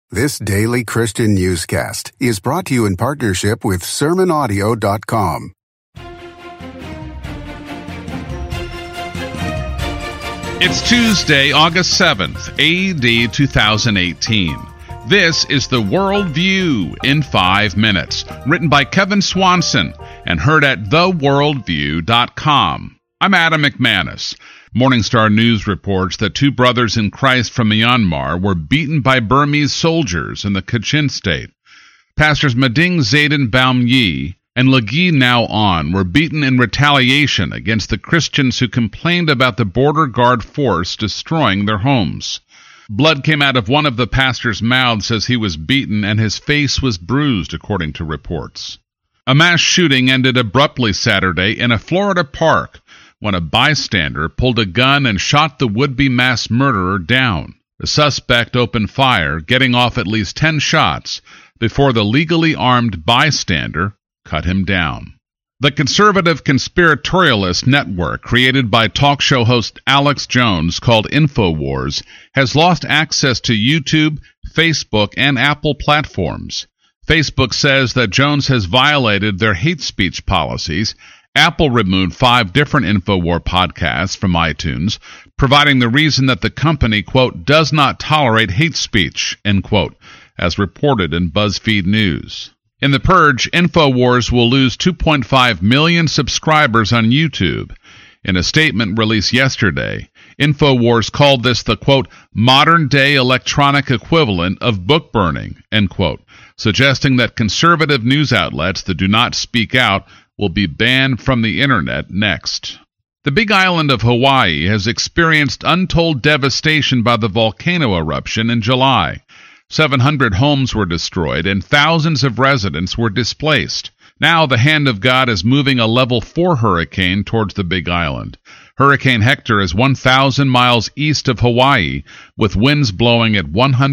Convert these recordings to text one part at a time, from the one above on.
This daily Christian newscast is brought to you in partnership with SermonAudio.com. It's Tuesday, August 7th, AD 2018. This is the World View in 5 minutes, written by Kevin Swanson and heard at theworldview.com. I'm Adam McManus. Morningstar News reports that 2 brothers in Christ from Myanmar were beaten by Burmese soldiers in the Kachin state. Pastors Mading Zayden Baumyi and Lagi Now On were beaten in retaliation against the Christians who complained about the border guard force destroying their homes. Blood came out of one of the pastors' mouths as he was beaten, and his face was bruised, according to reports. A mass shooting ended abruptly Saturday in a Florida park when a bystander pulled a gun and shot the would-be mass murderer down. The suspect opened fire, getting off at least 10 shots before the legally armed bystander cut him down. The conservative conspiratorialist network created by talk show host Alex Jones, called InfoWars, has lost access to YouTube, Facebook, and Apple platforms. Facebook says that Jones has violated their hate speech policies. Apple removed 5 different InfoWar podcasts from iTunes, providing the reason that the company, quote, does not tolerate hate speech, end quote, as reported in BuzzFeed News. In the purge, InfoWars will lose 2.5 million subscribers on YouTube. In a statement released yesterday, InfoWars called this the, quote, modern-day electronic equivalent of book burning, end quote, suggesting that conservative news outlets that do not speak out will be banned from the internet next. The Big Island of Hawaii has experienced untold devastation by the volcano eruption in July. 700 homes were destroyed and thousands of residents were displaced. Now the hand of God is moving a level 4 hurricane towards the Big Island. Hurricane Hector is 1,000 miles east of Hawaii, with winds blowing at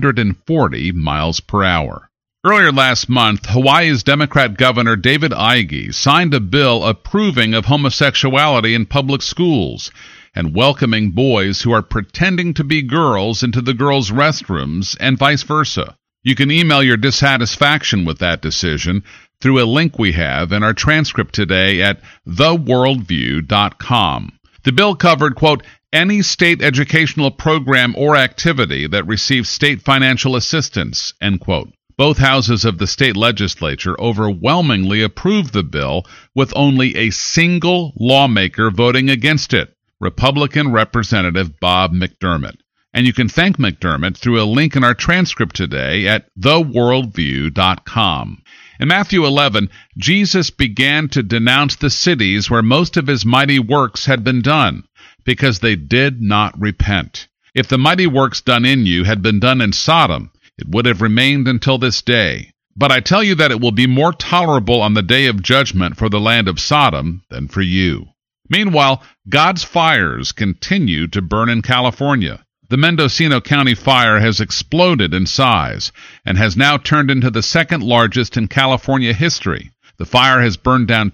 140 miles per hour. Earlier last month, Hawaii's Democrat Governor David Ige signed a bill approving of homosexuality in public schools and welcoming boys who are pretending to be girls into the girls' restrooms and vice versa. You can email your dissatisfaction with that decision through a link we have in our transcript today at theworldview.com. The bill covered, quote, any state educational program or activity that receives state financial assistance, end quote. Both houses of the state legislature overwhelmingly approved the bill, with only a single lawmaker voting against it, Republican Representative Bob McDermott. And you can thank McDermott through a link in our transcript today at theworldview.com. In Matthew 11, Jesus began to denounce the cities where most of his mighty works had been done, because they did not repent. If the mighty works done in you had been done in Sodom, it would have remained until this day. But I tell you that it will be more tolerable on the day of judgment for the land of Sodom than for you. Meanwhile, God's fires continue to burn in California. The Mendocino County fire has exploded in size and has now turned into the second largest in California history. The fire has burned down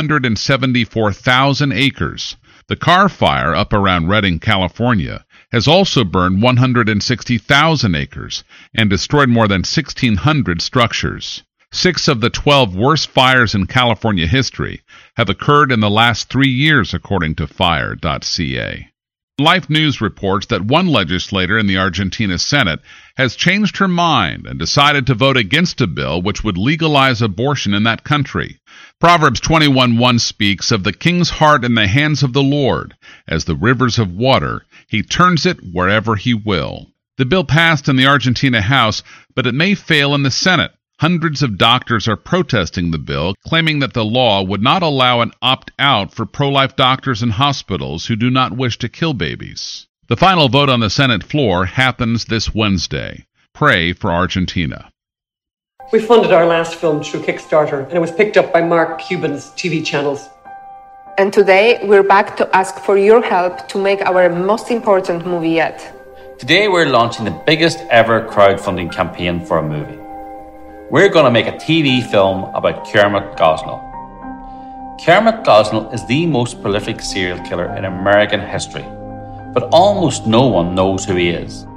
274,000 acres. The Carr Fire up around Redding, California, has also burned 160,000 acres and destroyed more than 1,600 structures. 6 of the 12 worst fires in California history have occurred in the last 3 years, according to Fire.ca. Life News reports that one legislator in the Argentina Senate has changed her mind and decided to vote against a bill which would legalize abortion in that country. Proverbs 21:1 speaks of the king's heart in the hands of the Lord. As the rivers of water, he turns it wherever he will. The bill passed in the Argentina House, but it may fail in the Senate. Hundreds of doctors are protesting the bill, claiming that the law would not allow an opt-out for pro-life doctors and hospitals who do not wish to kill babies. The final vote on the Senate floor happens this Wednesday. Pray for Argentina. We funded our last film through Kickstarter, and it was picked up by Mark Cuban's TV channels. And today, we're back to ask for your help to make our most important movie yet. Today, we're launching the biggest ever crowdfunding campaign for a movie. We're going to make a TV film about Kermit Gosnell. Kermit Gosnell is the most prolific serial killer in American history, but almost no one knows who he is.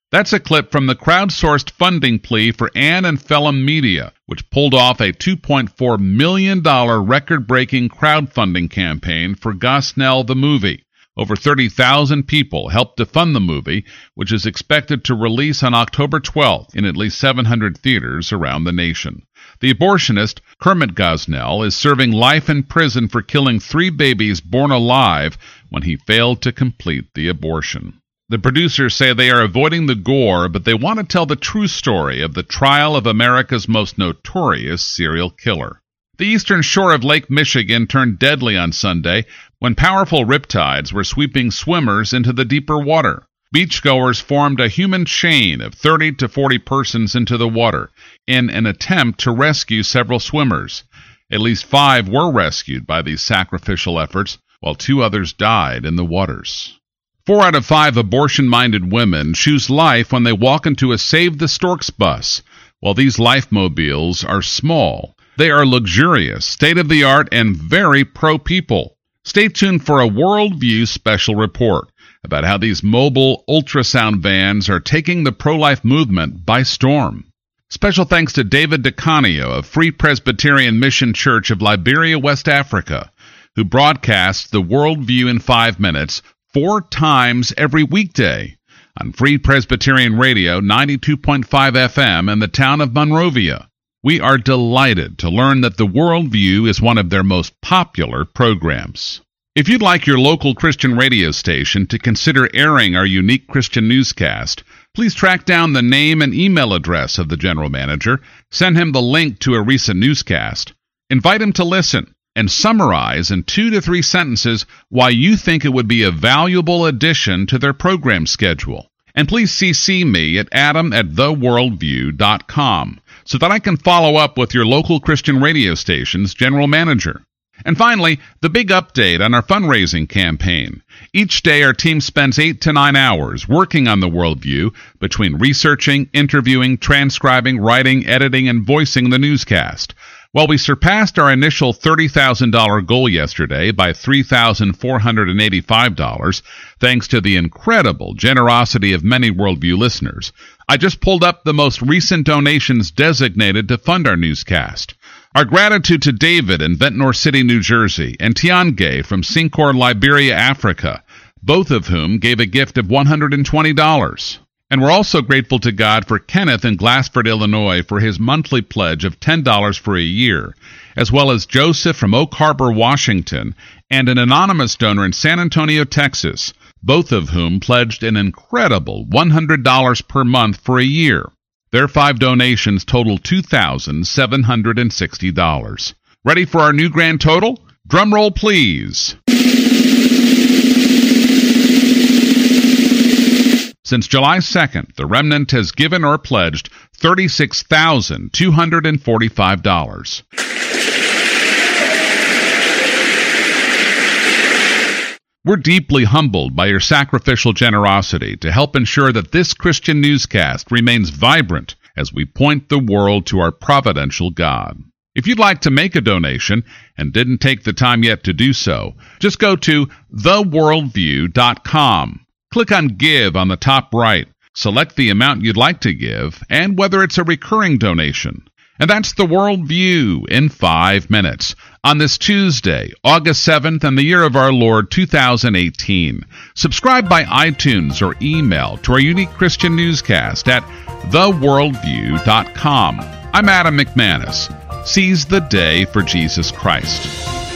That's a clip from the crowdsourced funding plea for Ann and Phelim Media, which pulled off a $2.4 million record-breaking crowdfunding campaign for Gosnell the movie. Over 30,000 people helped to fund the movie, which is expected to release on October 12th in at least 700 theaters around the nation. The abortionist, Kermit Gosnell, is serving life in prison for killing 3 babies born alive when he failed to complete the abortion. The producers say they are avoiding the gore, but they want to tell the true story of the trial of America's most notorious serial killer. The eastern shore of Lake Michigan turned deadly on Sunday when powerful riptides were sweeping swimmers into the deeper water. Beachgoers formed a human chain of 30 to 40 persons into the water in an attempt to rescue several swimmers. At least 5 were rescued by these sacrificial efforts, while 2 others died in the waters. 4 out of 5 abortion-minded women choose life when they walk into a Save the Storks bus. While these life-mobiles are small, they are luxurious, state-of-the-art, and very pro-people. Stay tuned for a Worldview special report about how these mobile ultrasound vans are taking the pro-life movement by storm. Special thanks to David DeCanio of Free Presbyterian Mission Church of Liberia, West Africa, who broadcasts the Worldview in 5 minutes 4 times every weekday on Free Presbyterian Radio 92.5 FM in the town of Monrovia. We are delighted to learn that the Worldview is one of their most popular programs. If you'd like your local Christian radio station to consider airing our unique Christian newscast, please track down the name and email address of the general manager, send him the link to a recent newscast, invite him to listen, and summarize in 2 to 3 sentences why you think it would be a valuable addition to their program schedule. And please CC me at adam@theworldview.com so that I can follow up with your local Christian radio station's general manager. And finally, the big update on our fundraising campaign. Each day our team spends 8 to 9 hours working on the Worldview between researching, interviewing, transcribing, writing, editing, and voicing the newscast. While we surpassed our initial $30,000 goal yesterday by $3,485, thanks to the incredible generosity of many Worldview listeners, I just pulled up the most recent donations designated to fund our newscast. Our gratitude to David in Ventnor City, New Jersey, and Tiange from Sincor, Liberia, Africa, both of whom gave a gift of $120. And we're also grateful to God for Kenneth in Glassford, Illinois, for his monthly pledge of $10 for a year, as well as Joseph from Oak Harbor, Washington, and an anonymous donor in San Antonio, Texas, both of whom pledged an incredible $100 per month for a year. Their 5 donations total $2,760. Ready for our new grand total? Drum roll, please. Since July 2nd, the Remnant has given or pledged $36,245. We're deeply humbled by your sacrificial generosity to help ensure that this Christian newscast remains vibrant as we point the world to our providential God. If you'd like to make a donation and didn't take the time yet to do so, just go to theworldview.com. Click on Give on the top right, select the amount you'd like to give, and whether it's a recurring donation. And that's the Worldview in 5 minutes on this Tuesday, August 7th, in the year of our Lord 2018. Subscribe by iTunes or email to our unique Christian newscast at theworldview.com. I'm Adam McManus. Seize the day for Jesus Christ.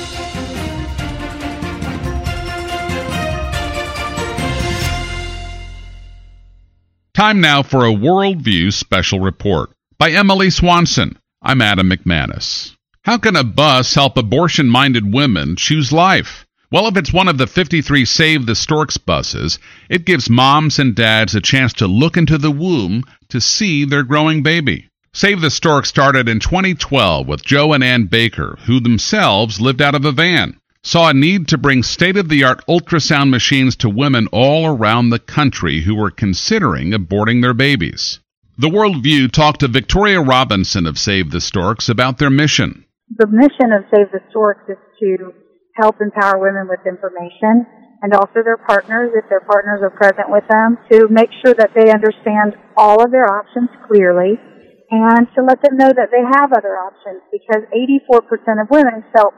Time now for a Worldview special report by Emily Swanson. I'm Adam McManus. How can a bus help abortion-minded women choose life? Well, if it's one of the 53 Save the Storks buses, it gives moms and dads a chance to look into the womb to see their growing baby. Save the Storks started in 2012 with Joe and Ann Baker, who themselves lived out of a van, saw a need to bring state-of-the-art ultrasound machines to women all around the country who were considering aborting their babies. The Worldview talked to Victoria Robinson of Save the Storks about their mission. The mission of Save the Storks is to help empower women with information and also their partners, if their partners are present with them, to make sure that they understand all of their options clearly, and to let them know that they have other options, because 84% of women felt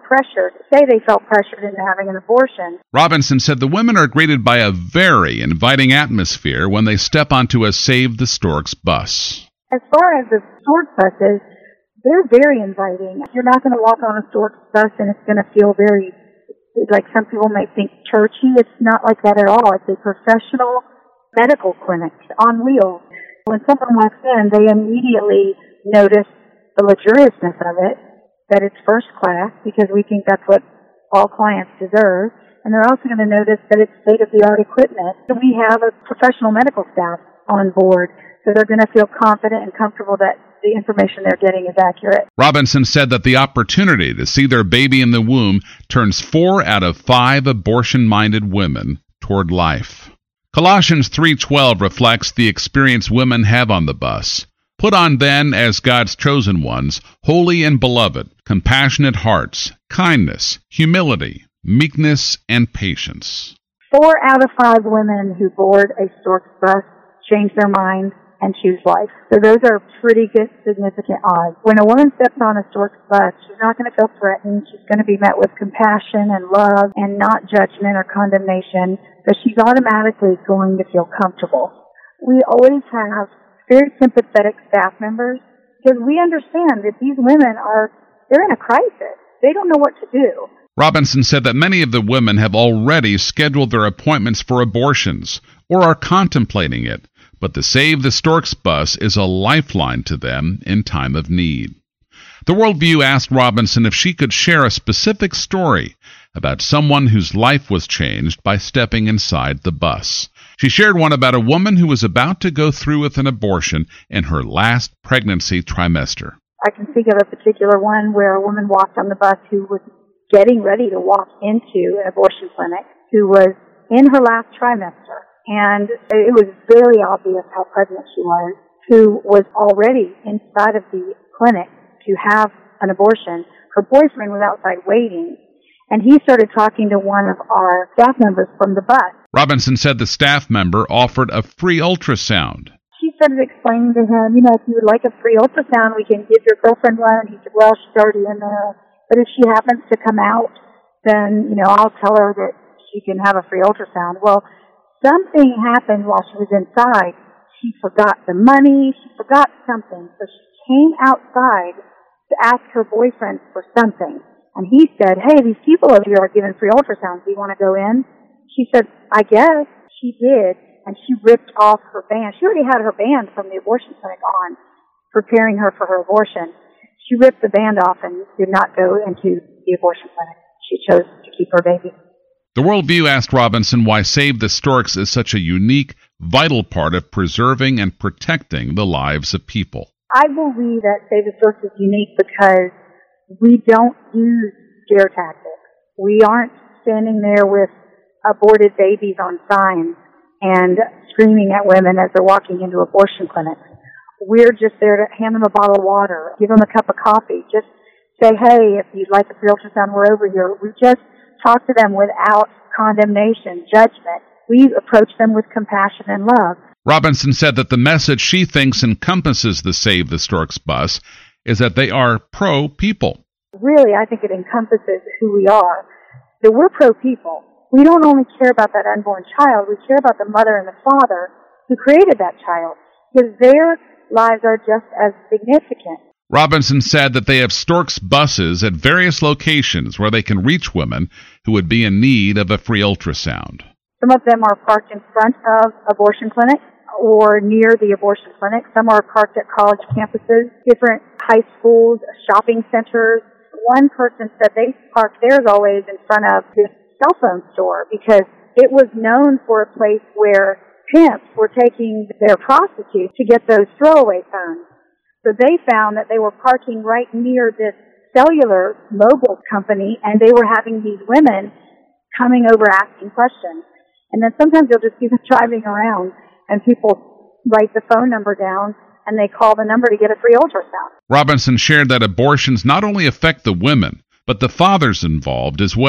pressured into having an abortion. Robinson said the women are greeted by a very inviting atmosphere when they step onto a Save the Storks bus. As far as the Storks buses, they're very inviting. You're not going to walk on a Storks bus and it's going to feel very, like some people might think, churchy. It's not like that at all. It's a professional medical clinic on wheels. When someone walks in, they immediately notice the luxuriousness of it, that it's first class, because we think that's what all clients deserve. And they're also going to notice that it's state-of-the-art equipment. We have a professional medical staff on board, so they're going to feel confident and comfortable that the information they're getting is accurate. Robinson said that the opportunity to see their baby in the womb turns 4 out of 5 abortion-minded women toward life. Colossians 3:12 reflects the experience women have on the bus. Put on then, as God's chosen ones, holy and beloved, compassionate hearts, kindness, humility, meekness, and patience. 4 out of 5 women who board a Storks bus change their mind and choose life. So those are pretty good, significant odds. When a woman steps on a Storks bus, she's not going to feel threatened. She's going to be met with compassion and love and not judgment or condemnation, but she's automatically going to feel comfortable. We always have very sympathetic staff members because we understand that these women they're in a crisis. They don't know what to do. Robinson said that many of the women have already scheduled their appointments for abortions or are contemplating it, but the Save the Storks bus is a lifeline to them in time of need. The Worldview asked Robinson if she could share a specific story about someone whose life was changed by stepping inside the bus. She shared one about a woman who was about to go through with an abortion in her last pregnancy trimester. I can think of a particular one where a woman walked on the bus who was getting ready to walk into an abortion clinic, who was in her last trimester. And it was very obvious how pregnant she was, who was already inside of the clinic to have an abortion. Her boyfriend was outside waiting, and he started talking to one of our staff members from the bus. Robinson said the staff member offered a free ultrasound. She started explaining to him, if you would like a free ultrasound, we can give your girlfriend one. And he said, well, she's already in there. But if she happens to come out, then, I'll tell her that she can have a free ultrasound. Well, something happened while she was inside. She forgot the money. She forgot something. So she came outside to ask her boyfriend for something. And he said, hey, these people over here are giving free ultrasounds. Do you want to go in? She said, I guess. She did. And she ripped off her band. She already had her band from the abortion clinic on, preparing her for her abortion. She ripped the band off and did not go into the abortion clinic. She chose to keep her baby. The Worldview asked Robinson why Save the Storks is such a unique, vital part of preserving and protecting the lives of people. I believe that Save the Storks is unique because we don't use scare tactics. We aren't standing there with aborted babies on signs and screaming at women as they're walking into abortion clinics. We're just there to hand them a bottle of water, give them a cup of coffee, just say, hey, if you'd like a free ultrasound, we're over here. We just talk to them without condemnation, judgment. We approach them with compassion and love. Robinson said that the message she thinks encompasses the Save the Storks bus is that they are pro-people. Really, I think it encompasses who we are. That we're pro-people. We don't only care about that unborn child, we care about the mother and the father who created that child, because their lives are just as significant. Robinson said that they have Storks buses at various locations where they can reach women who would be in need of a free ultrasound. Some of them are parked in front of abortion clinics or near the abortion clinic. Some are parked at college campuses, different high schools, shopping centers. One person said they parked theirs always in front of this cell phone store because it was known for a place where pimps were taking their prostitutes to get those throwaway phones. So they found that they were parking right near this cellular mobile company, and they were having these women coming over asking questions. And then sometimes they'll just be driving around, and people write the phone number down, and they call the number to get a free ultrasound. Robinson shared that abortions not only affect the women, but the fathers involved as well.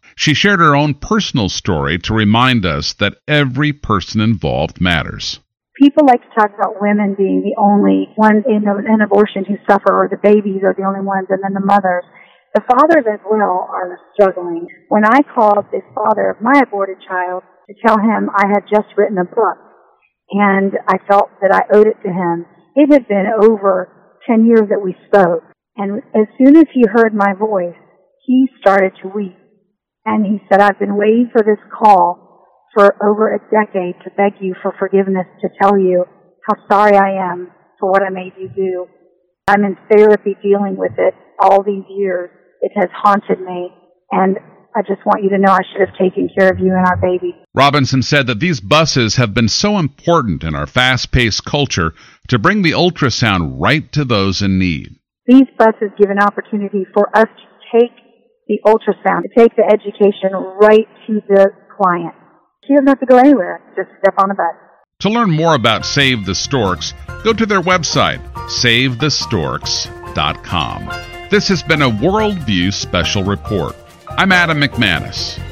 She shared her own personal story to remind us that every person involved matters. People like to talk about women being the only ones in an abortion who suffer, or the babies are the only ones, and then the mothers. The fathers as well are struggling. When I called the father of my aborted child to tell him I had just written a book, and I felt that I owed it to him, it had been over 10 years that we spoke. And as soon as he heard my voice, he started to weep. And he said, I've been waiting for this call for over a decade to beg you for forgiveness, to tell you how sorry I am for what I made you do. I'm in therapy dealing with it all these years. It has haunted me, and I just want you to know I should have taken care of you and our baby. Robinson said that these buses have been so important in our fast-paced culture to bring the ultrasound right to those in need. These buses give an opportunity for us to take the ultrasound, to take the education right to the client. She doesn't have to go anywhere, just step on a bus. To learn more about Save the Storks, go to their website, SaveTheStorks.com. This has been a Worldview Special Report. I'm Adam McManus.